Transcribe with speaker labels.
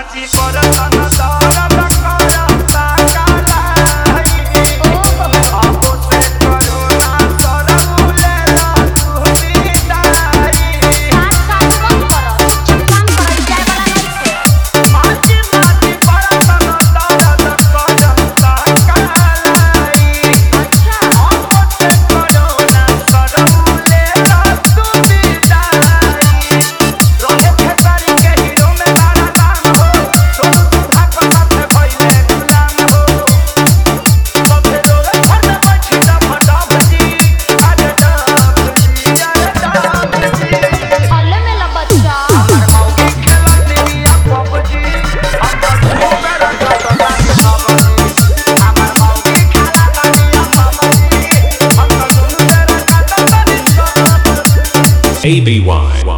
Speaker 1: माची करतन दरद करता कालाई आबो से करोना सरौले ला तू बिदाई
Speaker 2: काट काट बंद करो चुप काम कर जाए वाला नहीं छे
Speaker 1: माची करतन दरद करता कालाई
Speaker 2: अच्छा
Speaker 1: आबो से करोना सरौले ला तू बिदाई रोहे खेसारी के हीरो में बड़ा दाम हो सोनू सुधा को साथ भइले गुलाम हो सबे रोवे घर में बैठी डब जी अरे डब जी
Speaker 2: हल्ले में ला बच्चा
Speaker 1: हमर मौगी खेलत बिया पबजी हम तो घूमे रंगत बानी सबजी हमर मौगी खेलत बिया पबजी हम तो घूमे रंगत बानी सबजी
Speaker 3: ABY.